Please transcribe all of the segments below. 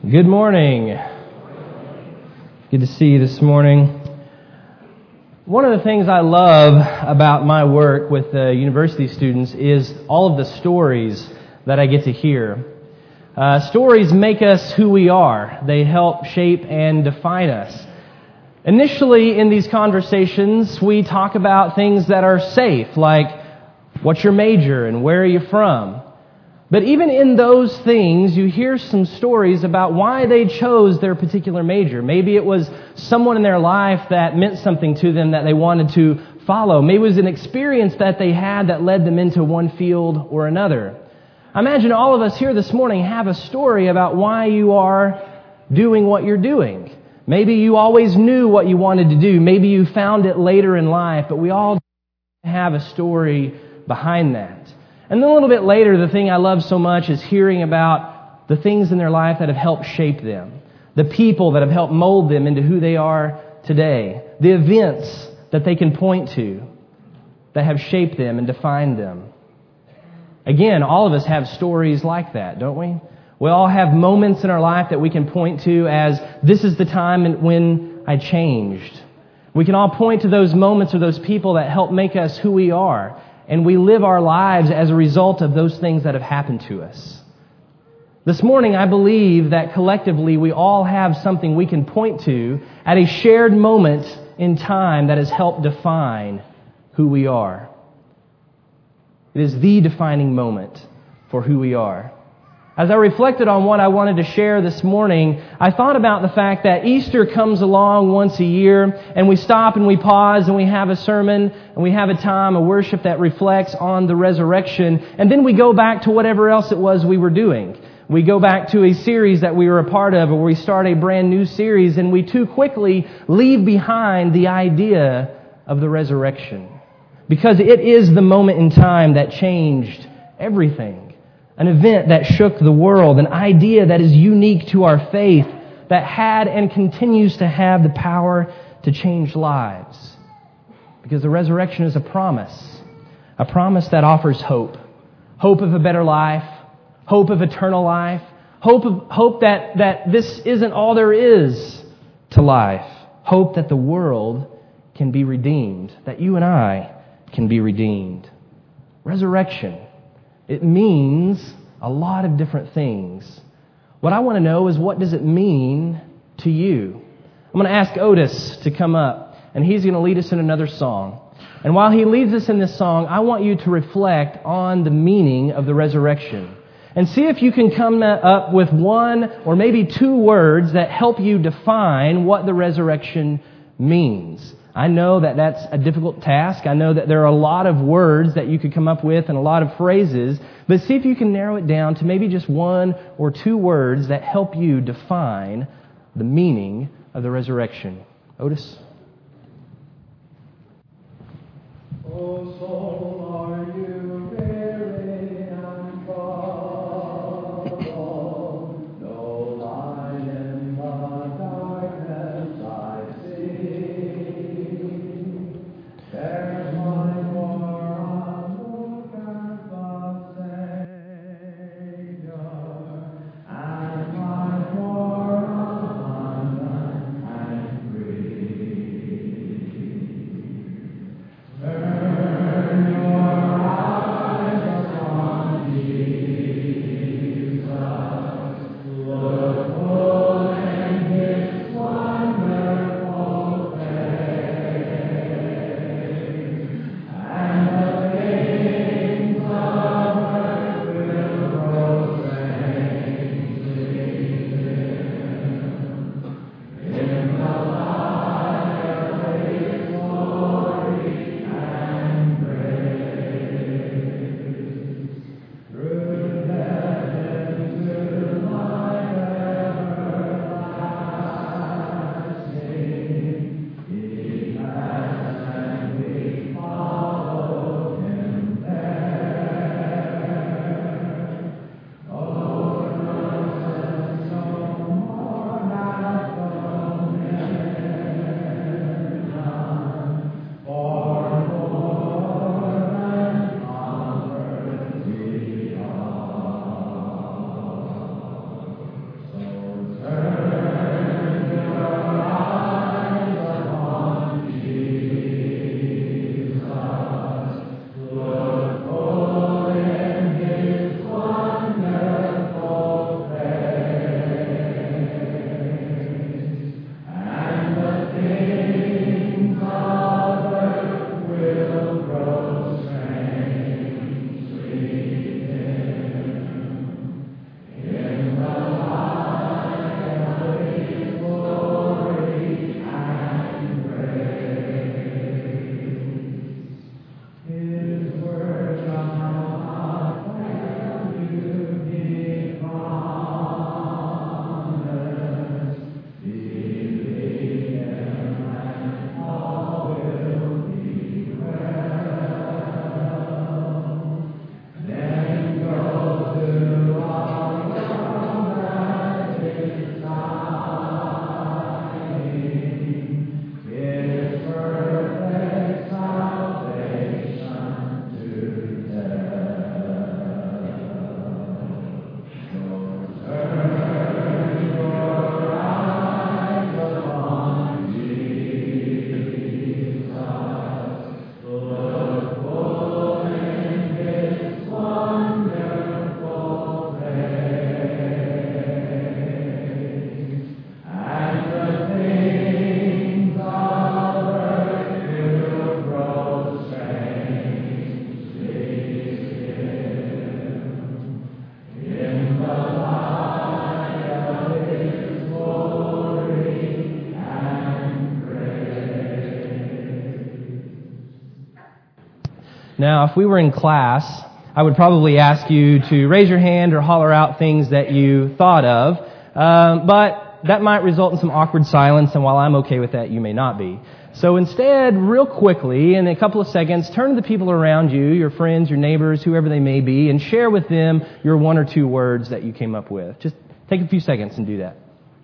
Good morning. Good to see you this morning. One of the things I love about my work with the university students is all of the stories that I get to hear. Stories make us who we are. They help shape and define us. Initially in these conversations, we talk about things that are safe, like what's your major and where are you from? But even in those things, you hear some stories about why they chose their particular major. Maybe it was someone in their life that meant something to them that they wanted to follow. Maybe it was an experience that they had that led them into one field or another. I imagine all of us here this morning have a story about why you are doing what you're doing. Maybe you always knew what you wanted to do. Maybe you found it later in life, but we all have a story behind that. And then a little bit later, the thing I love so much is hearing about the things in their life that have helped shape them, the people that have helped mold them into who they are today, the events that they can point to that have shaped them and defined them. Again, all of us have stories like that, don't we? We all have moments in our life that we can point to as, this is the time when I changed. We can all point to those moments or those people that help make us who we are. And we live our lives as a result of those things that have happened to us. This morning, I believe that collectively we all have something we can point to at a shared moment in time that has helped define who we are. It is the defining moment for who we are. As I reflected on what I wanted to share this morning, I thought about the fact that Easter comes along once a year, and we stop and we pause and we have a sermon and we have a time of worship that reflects on the resurrection, and then we go back to whatever else it was we were doing. We go back to a series that we were a part of, or we start a brand new series, and we too quickly leave behind the idea of the resurrection. Because it is the moment in time that changed everything. An event that shook the world, an idea that is unique to our faith, that had and continues to have the power to change lives. Because the resurrection is a promise that offers hope. Hope of a better life, hope of eternal life, hope that this isn't all there is to life. Hope that the world can be redeemed, that you and I can be redeemed. Resurrection. It means a lot of different things. What I want to know is, what does it mean to you? I'm going to ask Otis to come up, and he's going to lead us in another song. And while he leads us in this song, I want you to reflect on the meaning of the resurrection. And see if you can come up with one or maybe two words that help you define what the resurrection means. I know that that's a difficult task. I know that there are a lot of words that you could come up with and a lot of phrases, but see if you can narrow it down to maybe just one or two words that help you define the meaning of the resurrection. Otis? Oh, soul, are you weary and troubled? No light in the darkness I see. There's light for a look at the Savior, and light for abundant and free. Turn Now, if we were in class, I would probably ask you to raise your hand or holler out things that you thought of, but that might result in some awkward silence, and while I'm okay with that, you may not be. So instead, real quickly, in a couple of seconds, turn to the people around you, your friends, your neighbors, whoever they may be, and share with them your one or two words that you came up with. Just take a few seconds and do that.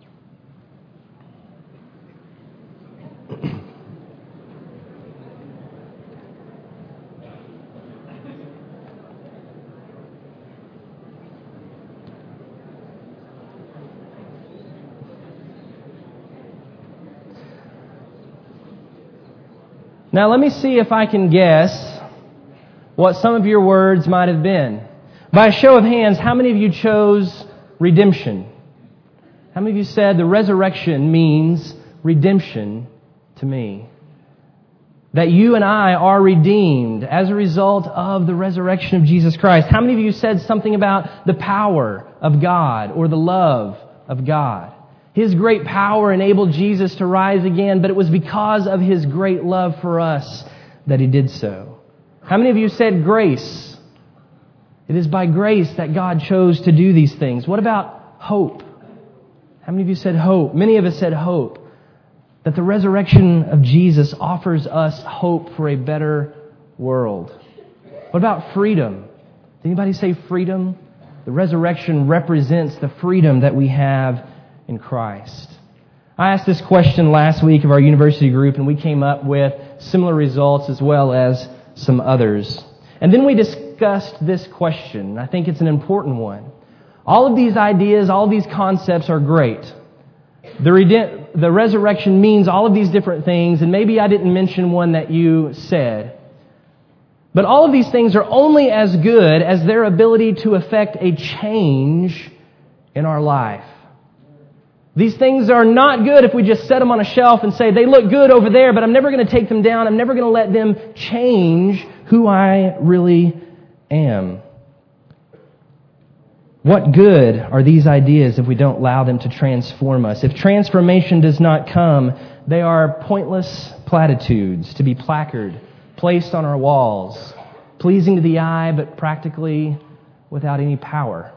Now let me see if I can guess what some of your words might have been. By a show of hands, how many of you chose redemption? How many of you said the resurrection means redemption to me? That you and I are redeemed as a result of the resurrection of Jesus Christ. How many of you said something about the power of God or the love of God? His great power enabled Jesus to rise again, but it was because of His great love for us that He did so. How many of you said grace? It is by grace that God chose to do these things. What about hope? How many of you said hope? Many of us said hope. That the resurrection of Jesus offers us hope for a better world. What about freedom? Did anybody say freedom? The resurrection represents the freedom that we have in Christ. I asked this question last week of our university group, and we came up with similar results as well as some others. And then we discussed this question. I think it's an important one. All of these ideas, all of these concepts are great. The resurrection means all of these different things, and maybe I didn't mention one that you said. But all of these things are only as good as their ability to affect a change in our life. These things are not good if we just set them on a shelf and say, they look good over there, but I'm never going to take them down. I'm never going to let them change who I really am. What good are these ideas if we don't allow them to transform us? If transformation does not come, they are pointless platitudes to be placarded, placed on our walls, pleasing to the eye, but practically without any power.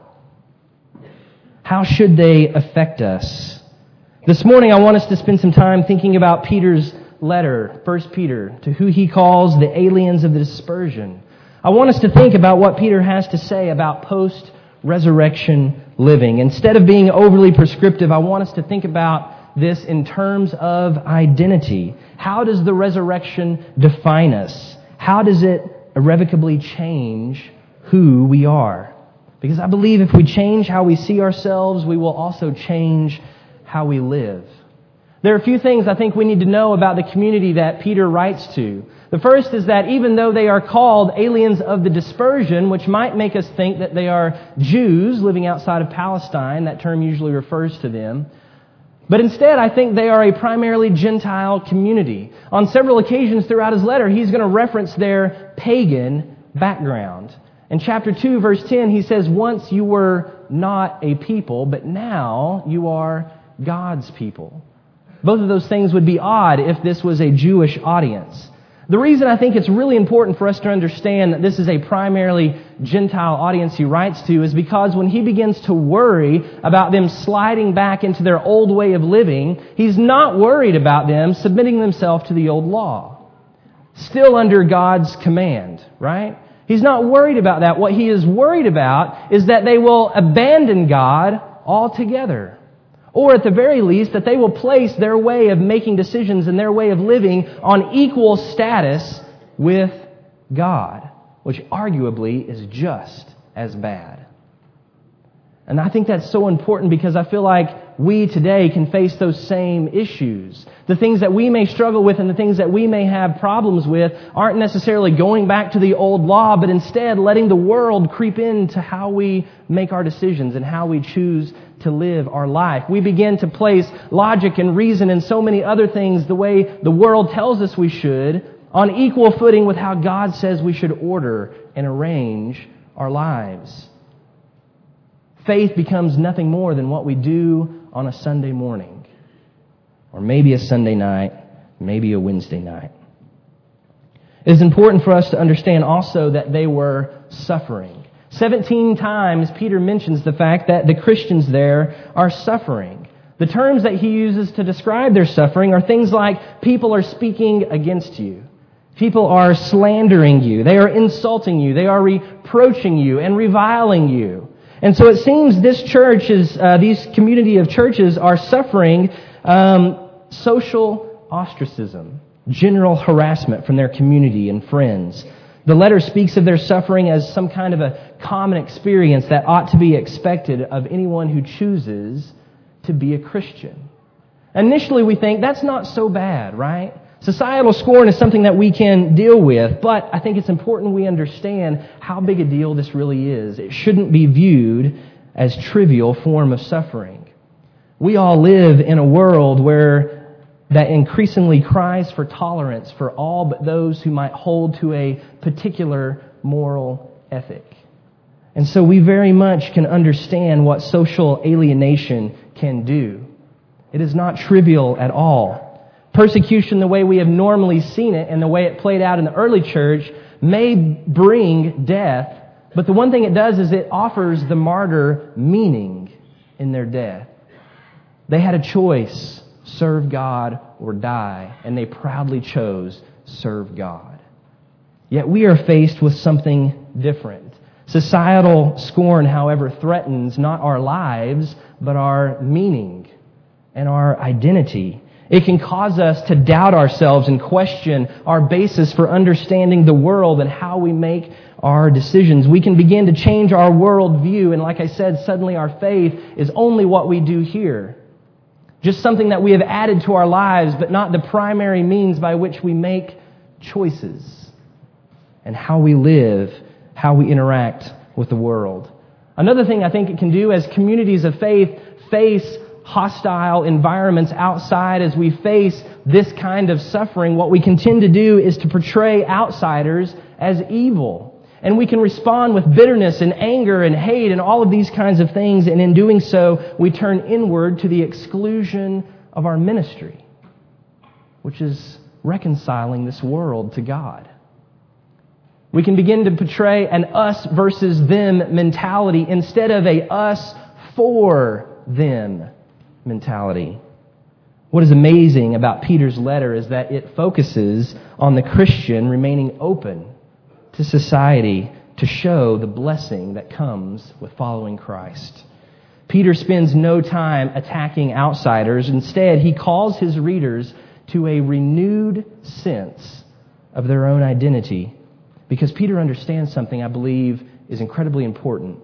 How should they affect us? This morning I want us to spend some time thinking about Peter's letter, 1 Peter, to who he calls the aliens of the dispersion. I want us to think about what Peter has to say about post-resurrection living. Instead of being overly prescriptive, I want us to think about this in terms of identity. How does the resurrection define us? How does it irrevocably change who we are? Because I believe if we change how we see ourselves, we will also change how we live. There are a few things I think we need to know about the community that Peter writes to. The first is that even though they are called aliens of the dispersion, which might make us think that they are Jews living outside of Palestine, that term usually refers to them, but instead I think they are a primarily Gentile community. On several occasions throughout his letter, he's going to reference their pagan background. In chapter 2, verse 10, he says, once you were not a people, but now you are God's people. Both of those things would be odd if this was a Jewish audience. The reason I think it's really important for us to understand that this is a primarily Gentile audience he writes to is because when he begins to worry about them sliding back into their old way of living, he's not worried about them submitting themselves to the old law. Still under God's command, right? He's not worried about that. What he is worried about is that they will abandon God altogether. Or at the very least, that they will place their way of making decisions and their way of living on equal status with God, which arguably is just as bad. And I think that's so important because I feel like we today can face those same issues. The things that we may struggle with and the things that we may have problems with aren't necessarily going back to the old law, but instead letting the world creep into how we make our decisions and how we choose to live our life. We begin to place logic and reason and so many other things the way the world tells us we should on equal footing with how God says we should order and arrange our lives. Faith becomes nothing more than what we do on a Sunday morning, or maybe a Sunday night, maybe a Wednesday night. It is important for us to understand also that they were suffering. 17 times Peter mentions the fact that the Christians there are suffering. The terms that he uses to describe their suffering are things like people are speaking against you. People are slandering you. They are insulting you. They are reproaching you and reviling you. And so it seems this church these community of churches are suffering social ostracism, general harassment from their community and friends. The letter speaks of their suffering as some kind of a common experience that ought to be expected of anyone who chooses to be a Christian. Initially, we think that's not so bad, right? Societal scorn is something that we can deal with, but I think it's important we understand how big a deal this really is. It shouldn't be viewed as trivial form of suffering. We all live in a world where that increasingly cries for tolerance for all but those who might hold to a particular moral ethic. And so we very much can understand what social alienation can do. It is not trivial at all. Persecution, the way we have normally seen it and the way it played out in the early church, may bring death, but the one thing it does is it offers the martyr meaning in their death. They had a choice, serve God or die, and they proudly chose serve God. Yet we are faced with something different. Societal scorn, however, threatens not our lives, but our meaning and our identity. It can cause us to doubt ourselves and question our basis for understanding the world and how we make our decisions. We can begin to change our worldview, and like I said, suddenly our faith is only what we do here. Just something that we have added to our lives, but not the primary means by which we make choices and how we live, how we interact with the world. Another thing I think it can do as communities of faith face hostile environments outside, as we face this kind of suffering, what we can tend to do is to portray outsiders as evil. And we can respond with bitterness and anger and hate and all of these kinds of things. And in doing so, we turn inward to the exclusion of our ministry, which is reconciling this world to God. We can begin to portray an us versus them mentality instead of a us for them mentality. What is amazing about Peter's letter is that it focuses on the Christian remaining open to society to show the blessing that comes with following Christ. Peter spends no time attacking outsiders. Instead, he calls his readers to a renewed sense of their own identity, because Peter understands something I believe is incredibly important.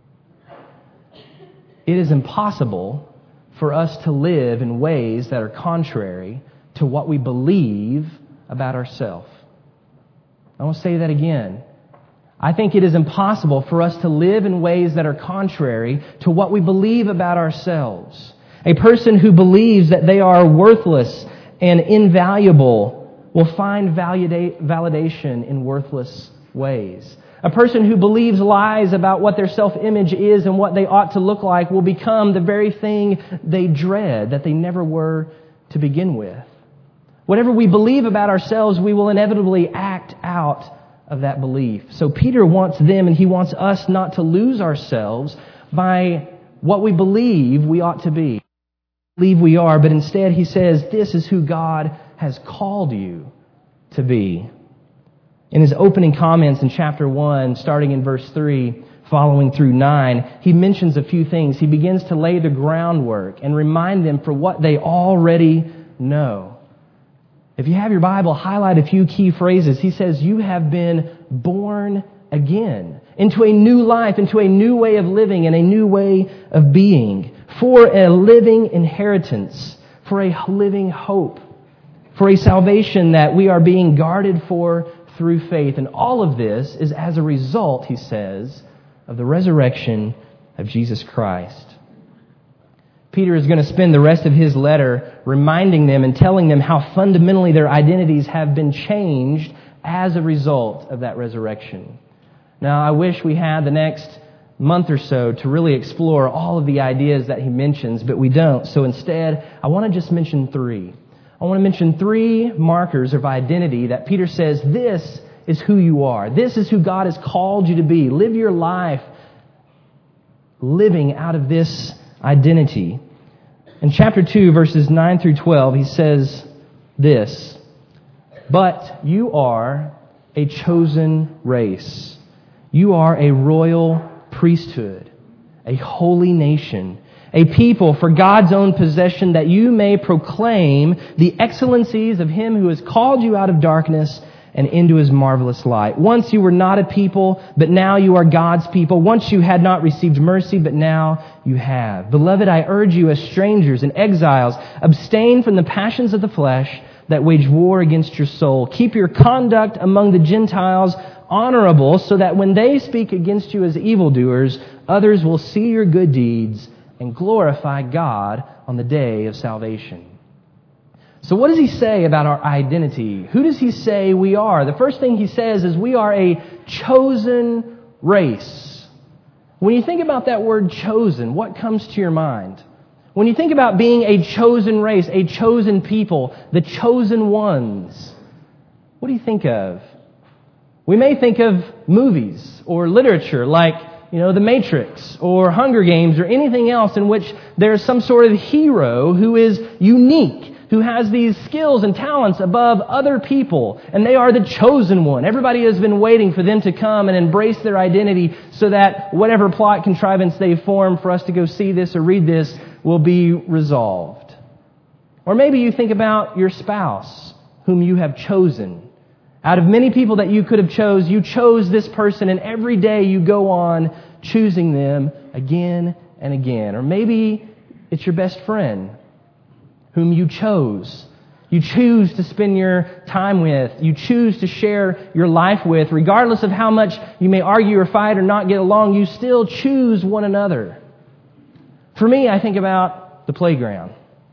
It is impossible for us to live in ways that are contrary to what we believe about ourselves. I want to say that again. I think it is impossible for us to live in ways that are contrary to what we believe about ourselves. A person who believes that they are worthless and invaluable will find validation in worthless ways. A person who believes lies about what their self-image is and what they ought to look like will become the very thing they dread, that they never were to begin with. Whatever we believe about ourselves, we will inevitably act out of that belief. So Peter wants them and he wants us not to lose ourselves by what we believe we ought to be. Believe we are, but instead he says this is who God has called you to be. In his opening comments in chapter 1, starting in verse 3, following through 9, he mentions a few things. He begins to lay the groundwork and remind them for what they already know. If you have your Bible, highlight a few key phrases. He says, you have been born again into a new life, into a new way of living and a new way of being, for a living inheritance, for a living hope, for a salvation that we are being guarded for through faith. And all of this is as a result, he says, of the resurrection of Jesus Christ. Peter is going to spend the rest of his letter reminding them and telling them how fundamentally their identities have been changed as a result of that resurrection. Now, I wish we had the next month or so to really explore all of the ideas that he mentions, but we don't. So instead, I want to just mention three. I I want to mention 3 markers of identity that Peter says, this is who you are. This is who God has called you to be. Live your life living out of this identity. In chapter 2, verses 9 through 12, he says this, "But you are a chosen race. You are a royal priesthood, a holy nation, a people for God's own possession, that you may proclaim the excellencies of Him who has called you out of darkness and into His marvelous light. Once you were not a people, but now you are God's people. Once you had not received mercy, but now you have. Beloved, I urge you as strangers and exiles, abstain from the passions of the flesh that wage war against your soul. Keep your conduct among the Gentiles honorable, so that when they speak against you as evildoers, others will see your good deeds and glorify God on the day of salvation." So what does he say about our identity? Who does he say we are? The first thing he says is we are a chosen race. When you think about that word chosen, what comes to your mind? When you think about being a chosen race, a chosen people, the chosen ones, what do you think of? We may think of movies or literature like, The Matrix or Hunger Games or anything else in which there's some sort of hero who is unique, who has these skills and talents above other people, and they are the chosen one. Everybody has been waiting for them to come and embrace their identity so that whatever plot contrivance they form for us to go see this or read this will be resolved. Or maybe you think about your spouse whom you have chosen. Out of many people that you could have chose, you chose this person, and every day you go on choosing them again and again. Or maybe it's your best friend whom you chose. You choose to spend your time with. You choose to share your life with. Regardless of how much you may argue or fight or not get along, you still choose one another. For me, I think about the playground.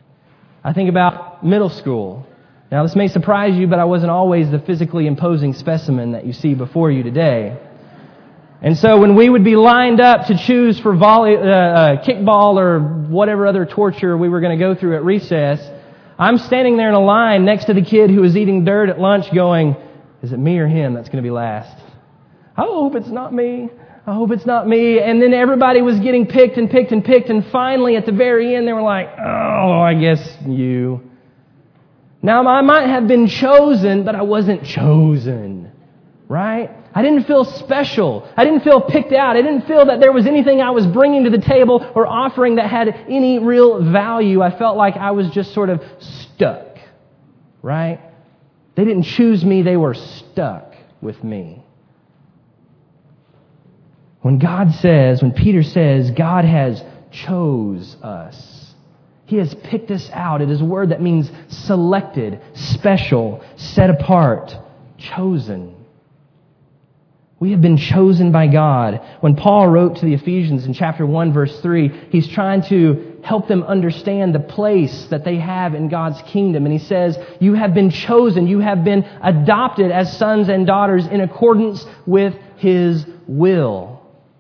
I think about middle school. Now, this may surprise you, but I wasn't always the physically imposing specimen that you see before you today. And so when we would be lined up to choose for kickball or whatever other torture we were going to go through at recess, I'm standing there in a line next to the kid who was eating dirt at lunch going, is it me or him that's going to be last? I hope it's not me. I hope it's not me. And then everybody was getting picked and picked and picked. And finally, at the very end, they were like, oh, I guess you. Now, I might have been chosen, but I wasn't chosen, right? I didn't feel special. I didn't feel picked out. I didn't feel that there was anything I was bringing to the table or offering that had any real value. I felt like I was just sort of stuck, right? They didn't choose me. They were stuck with me. When Peter says, God has chose us, He has picked us out. It is a word that means selected, special, set apart, chosen. We have been chosen by God. When Paul wrote to the Ephesians in chapter 1, verse 3, he's trying to help them understand the place that they have in God's kingdom. And he says, you have been chosen. You have been adopted as sons and daughters in accordance with His will.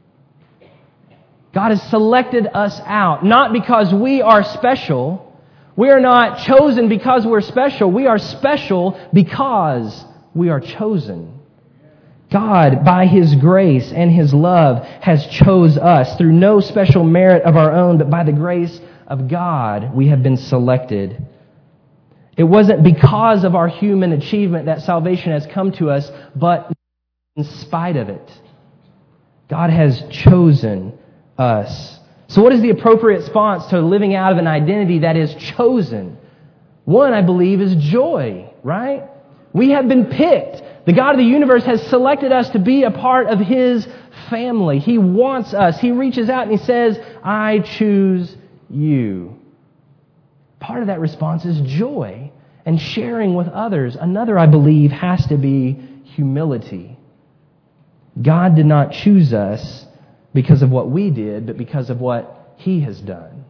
God has selected us out, not because we are special. We are not chosen because we're special. We are special because we are chosen. God, by His grace and His love, has chose us through no special merit of our own, but by the grace of God, we have been selected. It wasn't because of our human achievement that salvation has come to us, but in spite of it. God has chosen us. So what is the appropriate response to living out of an identity that is chosen? One, I believe, is joy, right? We have been picked. The God of the universe has selected us to be a part of His family. He wants us. He reaches out and He says, I choose you. Part of that response is joy and sharing with others. Another, I believe, has to be humility. God did not choose us because of what we did, but because of what He has done.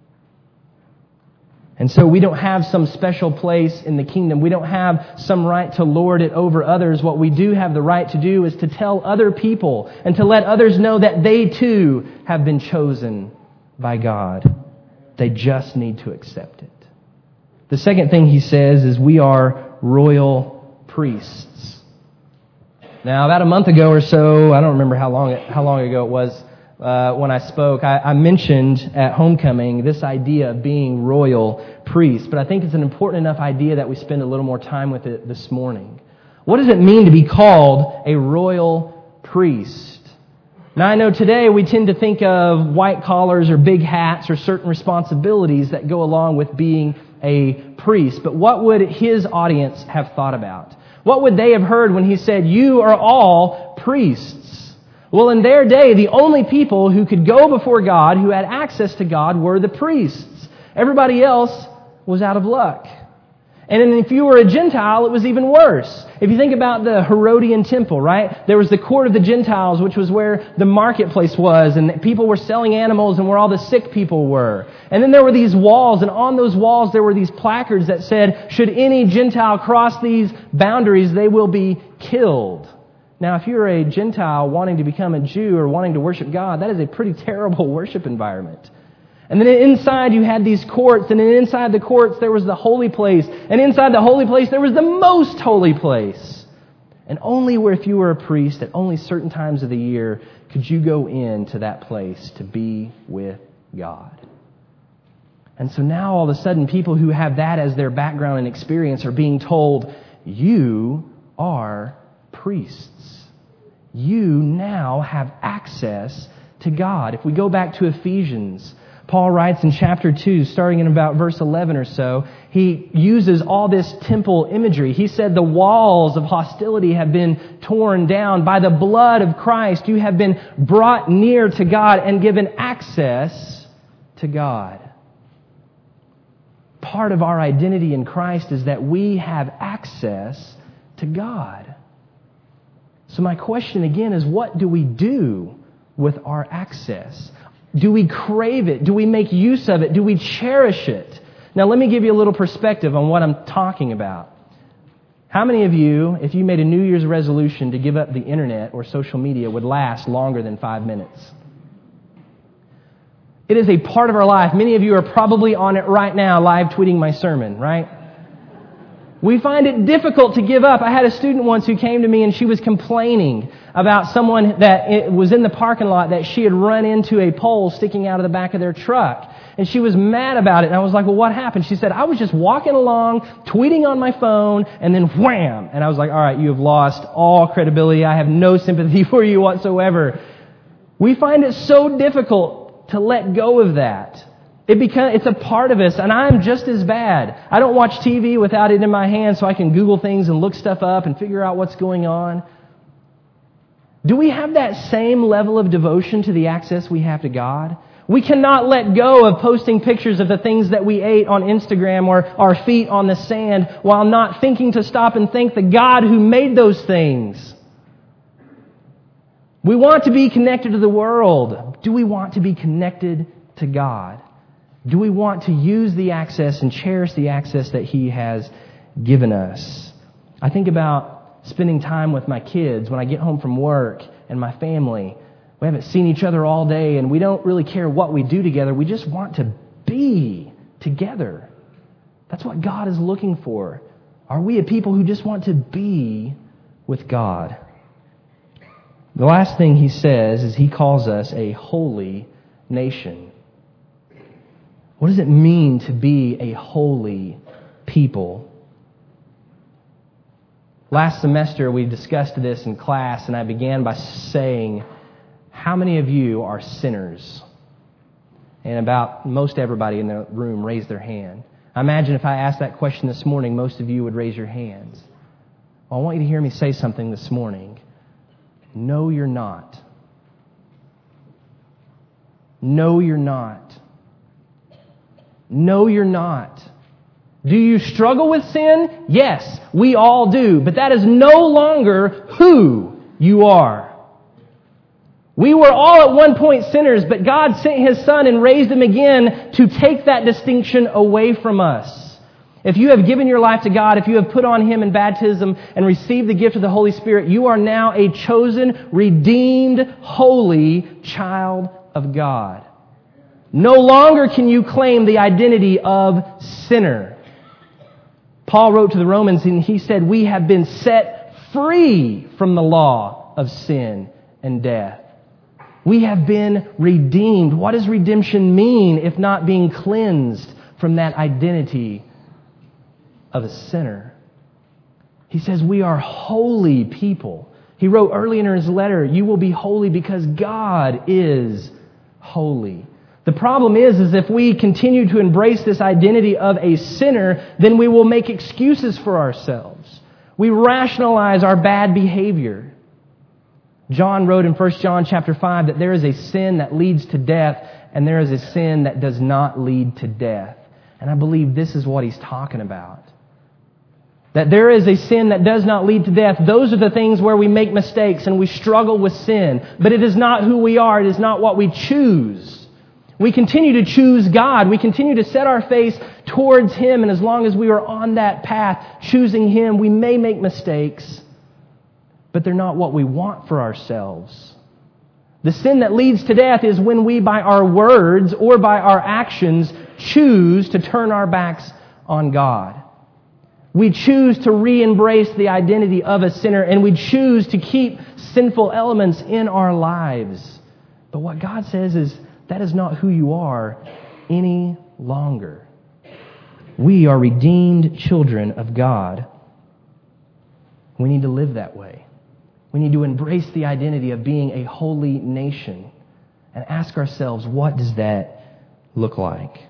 And so we don't have some special place in the kingdom. We don't have some right to lord it over others. What we do have the right to do is to tell other people and to let others know that they too have been chosen by God. They just need to accept it. The second thing he says is we are royal priests. Now, about a month ago or so, I don't remember how long ago it was when I spoke, I mentioned at homecoming this idea of being royal priests. But I think it's an important enough idea that we spend a little more time with it this morning. What does it mean to be called a royal priest? Now, I know today we tend to think of white collars or big hats or certain responsibilities that go along with being a priest. But what would his audience have thought about? What would they have heard when he said, "You are all priests"? Well, in their day, the only people who could go before God, who had access to God, were the priests. Everybody else was out of luck. And then if you were a Gentile, it was even worse. If you think about the Herodian temple, right? There was the court of the Gentiles, which was where the marketplace was, and people were selling animals and where all the sick people were. And then there were these walls, and on those walls there were these placards that said, should any Gentile cross these boundaries, they will be killed. Now, if you're a Gentile wanting to become a Jew or wanting to worship God, that is a pretty terrible worship environment. And then inside you had these courts, and then inside the courts there was the holy place. And inside the holy place there was the most holy place. And only if you were a priest, at only certain times of the year, could you go into that place to be with God. And so now all of a sudden people who have that as their background and experience are being told, you are priests. You now have access to God. If we go back to Ephesians, Paul writes in chapter 2, starting in about verse 11 or so, he uses all this temple imagery. He said the walls of hostility have been torn down. By the blood of Christ, you have been brought near to God and given access to God. Part of our identity in Christ is that we have access to God. So my question again is, what do we do with our access? Do we crave it? Do we make use of it? Do we cherish it? Now, let me give you a little perspective on what I'm talking about. How many of you, if you made a New Year's resolution to give up the internet or social media, would last longer than 5 minutes? It is a part of our life. Many of you are probably on it right now, live tweeting my sermon, right? We find it difficult to give up. I had a student once who came to me and she was complaining about someone that was in the parking lot that she had run into a pole sticking out of the back of their truck. And she was mad about it. And I was like, well, what happened? She said, I was just walking along, tweeting on my phone, and then wham! And I was like, all right, you have lost all credibility. I have no sympathy for you whatsoever. We find it so difficult to let go of that. It's a part of us, and I'm just as bad. I don't watch TV without it in my hand so I can Google things and look stuff up and figure out what's going on. Do we have that same level of devotion to the access we have to God? We cannot let go of posting pictures of the things that we ate on Instagram or our feet on the sand while not thinking to stop and thank the God who made those things. We want to be connected to the world. Do we want to be connected to God? Do we want to use the access and cherish the access that He has given us? I think about spending time with my kids when I get home from work and my family. We haven't seen each other all day and we don't really care what we do together. We just want to be together. That's what God is looking for. Are we a people who just want to be with God? The last thing He says is He calls us a holy nation. What does it mean to be a holy people? Last semester we discussed this in class, and I began by saying, how many of you are sinners? And about most everybody in the room raised their hand. I imagine if I asked that question this morning, most of you would raise your hands. Well, I want you to hear me say something this morning. No, you're not. No, you're not. No, you're not. Do you struggle with sin? Yes, we all do. But that is no longer who you are. We were all at one point sinners, but God sent His Son and raised Him again to take that distinction away from us. If you have given your life to God, if you have put on Him in baptism and received the gift of the Holy Spirit, you are now a chosen, redeemed, holy child of God. No longer can you claim the identity of sinner. Paul wrote to the Romans and he said, we have been set free from the law of sin and death. We have been redeemed. What does redemption mean if not being cleansed from that identity of a sinner? He says we are holy people. He wrote early in his letter, you will be holy because God is holy. The problem is if we continue to embrace this identity of a sinner, then we will make excuses for ourselves. We rationalize our bad behavior. John wrote in 1 John chapter 5 that there is a sin that leads to death and there is a sin that does not lead to death. And I believe this is what he's talking about. That there is a sin that does not lead to death. Those are the things where we make mistakes and we struggle with sin. But it is not who we are. It is not what we choose. We continue to choose God. We continue to set our face towards Him. And as long as we are on that path, choosing Him, we may make mistakes, but they're not what we want for ourselves. The sin that leads to death is when we, by our words or by our actions, choose to turn our backs on God. We choose to re-embrace the identity of a sinner, and we choose to keep sinful elements in our lives. But what God says is that is not who you are any longer. We are redeemed children of God. We need to live that way. We need to embrace the identity of being a holy nation and ask ourselves, what does that look like?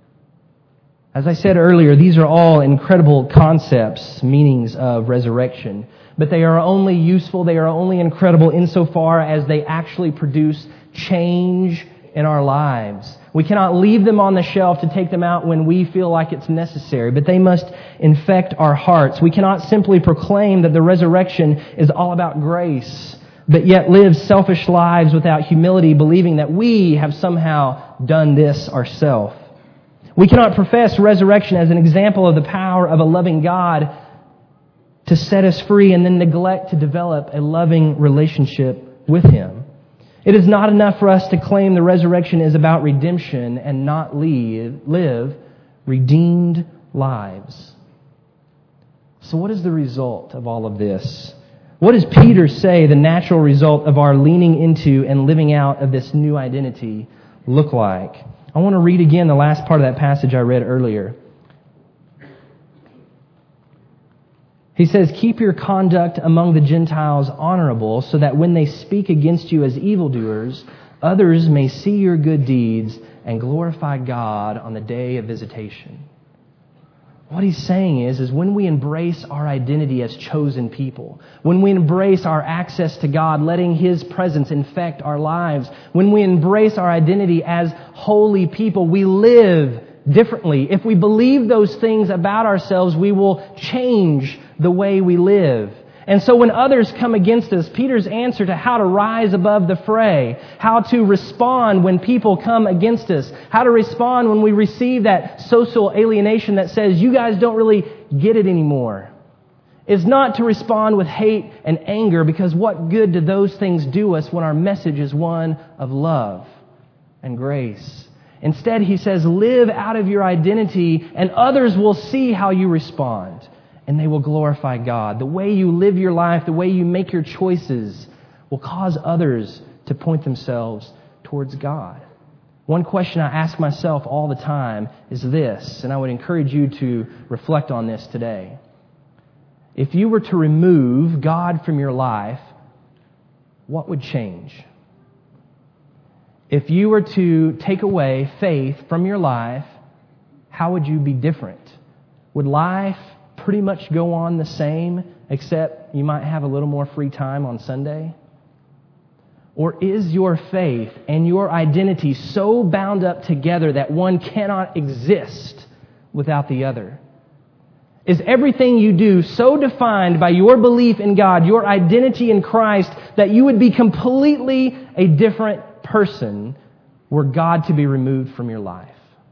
As I said earlier, these are all incredible concepts, meanings of resurrection, but they are only useful, they are only incredible insofar as they actually produce change in our lives. We cannot leave them on the shelf to take them out when we feel like it's necessary, but they must infect our hearts. We cannot simply proclaim that the resurrection is all about grace, but yet live selfish lives without humility, believing that we have somehow done this ourselves. We cannot profess resurrection as an example of the power of a loving God to set us free and then neglect to develop a loving relationship with Him. It is not enough for us to claim the resurrection is about redemption and not live redeemed lives. So what is the result of all of this? What does Peter say the natural result of our leaning into and living out of this new identity look like? I want to read again the last part of that passage I read earlier. He says, keep your conduct among the Gentiles honorable, so that when they speak against you as evildoers, others may see your good deeds and glorify God on the day of visitation. What he's saying is when we embrace our identity as chosen people, when we embrace our access to God, letting His presence infect our lives, when we embrace our identity as holy people, we live differently. If we believe those things about ourselves, we will change the way we live. And so when others come against us, Peter's answer to how to rise above the fray, how to respond when people come against us, how to respond when we receive that social alienation that says, you guys don't really get it anymore, is not to respond with hate and anger, because what good do those things do us when our message is one of love and grace? Instead, he says, live out of your identity and others will see how you respond. And they will glorify God. The way you live your life, the way you make your choices will cause others to point themselves towards God. One question I ask myself all the time is this, and I would encourage you to reflect on this today. If you were to remove God from your life, what would change? If you were to take away faith from your life, how would you be different? Would life pretty much go on the same, except you might have a little more free time on Sunday? Or is your faith and your identity so bound up together that one cannot exist without the other? Is everything you do so defined by your belief in God, your identity in Christ, that you would be completely a different person were God to be removed from your life?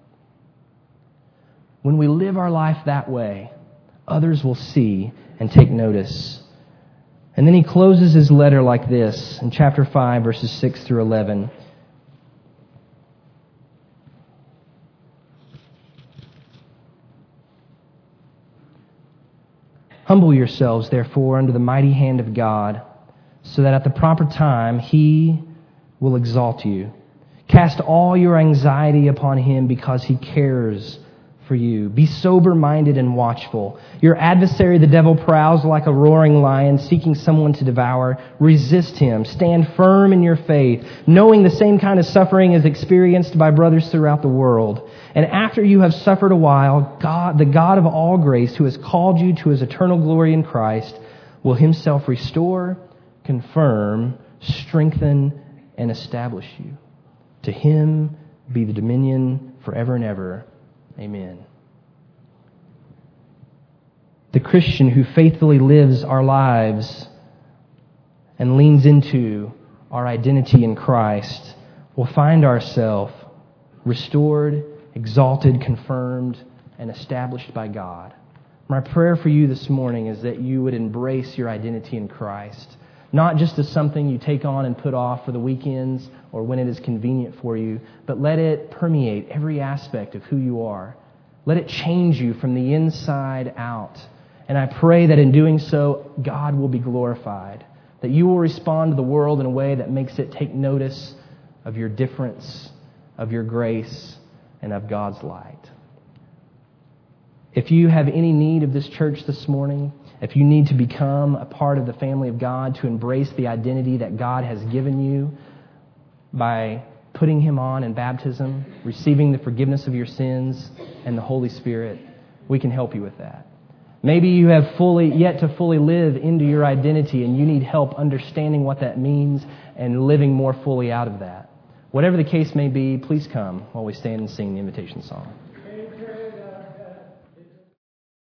When we live our life that way, others will see and take notice. And then he closes his letter like this in chapter 5, verses 6 through 11. Humble yourselves, therefore, under the mighty hand of God, so that at the proper time He will exalt you. Cast all your anxiety upon Him because He cares for you. Be sober-minded and watchful. Your adversary, the devil, prowls like a roaring lion, seeking someone to devour. Resist him. Stand firm in your faith, knowing the same kind of suffering is experienced by brothers throughout the world. And after you have suffered a while, God, the God of all grace, who has called you to His eternal glory in Christ, will Himself restore, confirm, strengthen, and establish you. To Him be the dominion forever and ever. Amen. The Christian who faithfully lives our lives and leans into our identity in Christ will find ourselves restored, exalted, confirmed, and established by God. My prayer for you this morning is that you would embrace your identity in Christ, not just as something you take on and put off for the weekends or when it is convenient for you, but let it permeate every aspect of who you are. Let it change you from the inside out. And I pray that in doing so, God will be glorified, that you will respond to the world in a way that makes it take notice of your difference, of your grace, and of God's light. If you have any need of this church this morning, if you need to become a part of the family of God, to embrace the identity that God has given you by putting Him on in baptism, receiving the forgiveness of your sins and the Holy Spirit, we can help you with that. Maybe you have yet to fully live into your identity and you need help understanding what that means and living more fully out of that. Whatever the case may be, please come while we stand and sing the invitation song.